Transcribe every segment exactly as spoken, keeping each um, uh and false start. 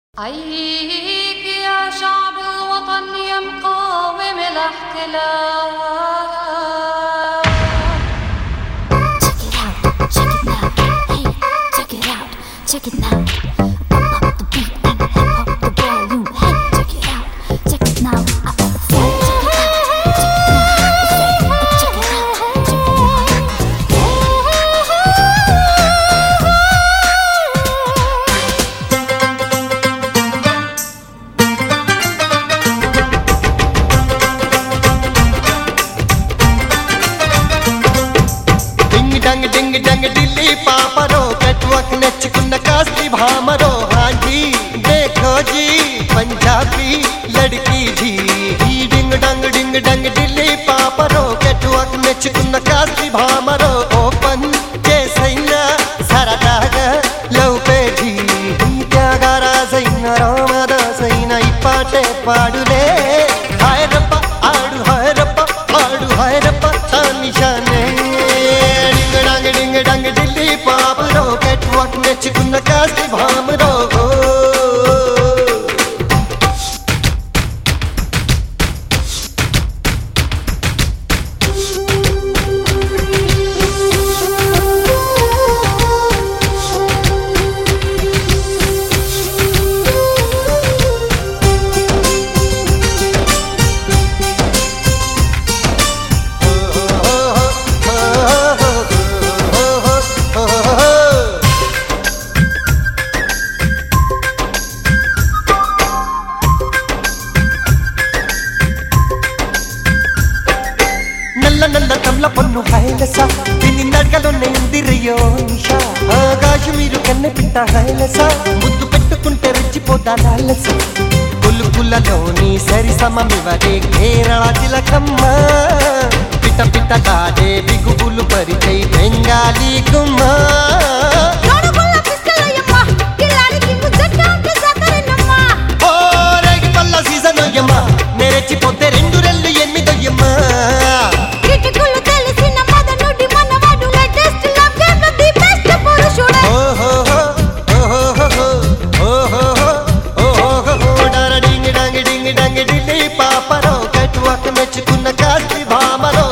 حييك يا شعب الوطن يا مقاوم الاحتلال. Check it out, check it now, hey, check it out, check it now. Pump up the beat and hip hop the volume, hey, check it out, check it now. I say, check it out, check it now. Say, check it out, check it now. Ding dang ding dang dilli paparo catwalk नचकुन्न कास्ती भामरो हाँ जी देखो जी पंजाबी लड़की जी ding dong ding dong Delhi पापरो catwalk नचकुन्न कास्ती भामरो ओपन చేసైనా సరదాగా లవ్ పేజీ త్యాగారా సైనా రామదాసైనా ఈ పాటే పాడులే హాయ్ రప్ప ఆడు హాయ్ రప్ప ఆడు హాయ్ రప్ప తానిషానే ding dong ding dong Delhi పాపరో catwalk నచ్చుకున్న కాస్తి భామరో నల్ల నల్ల తమ్ల పొన్ను హైలస దీని నడకలోనే ఉంది రియో నిషా ఆకాశమీరు కన్నె పిట్ట హైలస ముద్దు పెట్టుకుంటే రెచ్చిపోతా లాలస పులుపులలోని సరి సమమివరే కేరళ తిలకమ్మ పిట్ట పిట్ట కాడే బిగుబులు పరిచై బెంగాలీ గుమ్మ ఓ రేగి పల్ల సీజన్ ఒయ్యమ్మ నేరెచ్చిపోతే రెండు రెళ్ళు ఎనిమిదొయ్యమ్మ పాపరో catwalk మెచ్చుకున్న కాస్తి భామరో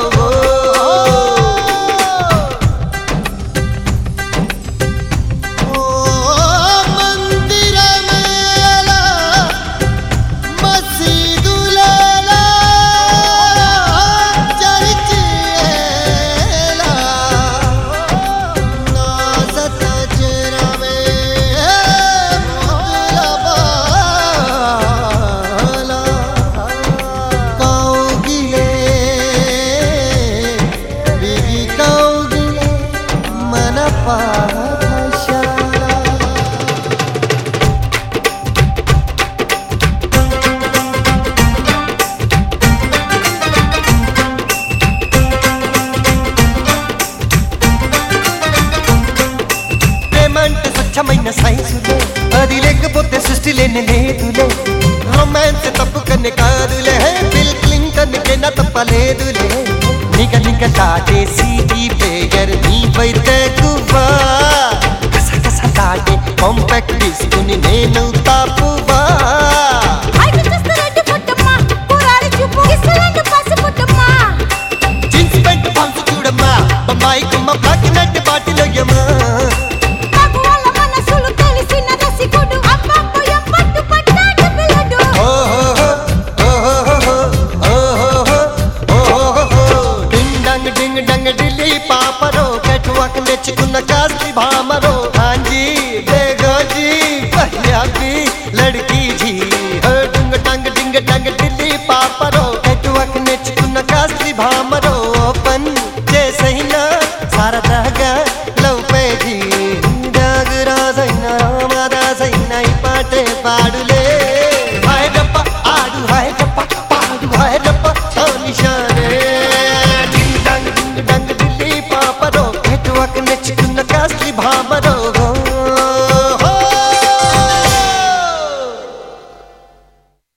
ప్రేమంటే స్వచ్ఛమైన సైన్సులే అది లేకపోతే సృష్టి లేని లేదులే రొమాన్స్ తప్పు కన్నే కాదులే బిల్ క్లింటన్ కెన్నా తప్పలేదులే నిగ నిగ దాటేసి ఈ పేగర్ నీ వైతే గువ్వా కస కస దాటే కాంపాక్ట్ తీసుకుని నేను తాపువా జీన్స్ ప్యాంట్ పంచు చూడమ్మా బొమ్మాయి గుమ్మ బ్లాక్ నట్ బాటిలోయమ్మా డింగ్ డంగ్ ఢిల్లీ పాపరో catwalk నచ్చుకున్న కాస్తి భామరో హాంజీ